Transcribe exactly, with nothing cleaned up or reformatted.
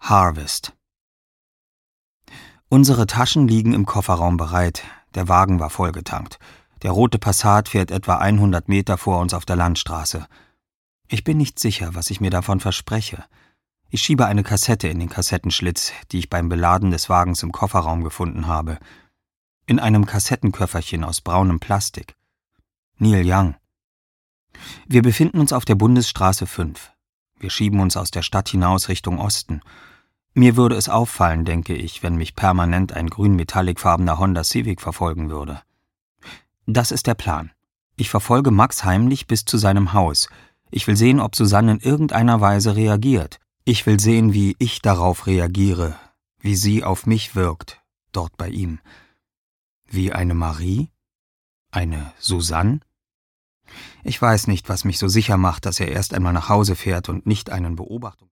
Harvest. Unsere Taschen liegen im Kofferraum bereit. Der Wagen war vollgetankt. Der rote Passat fährt etwa hundert Meter vor uns auf der Landstraße. Ich bin nicht sicher, was ich mir davon verspreche. Ich schiebe eine Kassette in den Kassettenschlitz, die ich beim Beladen des Wagens im Kofferraum gefunden habe. In einem Kassettenköfferchen aus braunem Plastik. Neil Young. Wir befinden uns auf der Bundesstraße fünf. Wir schieben uns aus der Stadt hinaus Richtung Osten. Mir würde es auffallen, denke ich, wenn mich permanent ein grün-metallicfarbener Honda Civic verfolgen würde. Das ist der Plan. Ich verfolge Max heimlich bis zu seinem Haus. Ich will sehen, ob Susanne in irgendeiner Weise reagiert. Ich will sehen, wie ich darauf reagiere, wie sie auf mich wirkt, dort bei ihm. Wie eine Marie? Eine Susanne? Ich weiß nicht, was mich so sicher macht, dass er erst einmal nach Hause fährt und nicht einen Beobachtungs...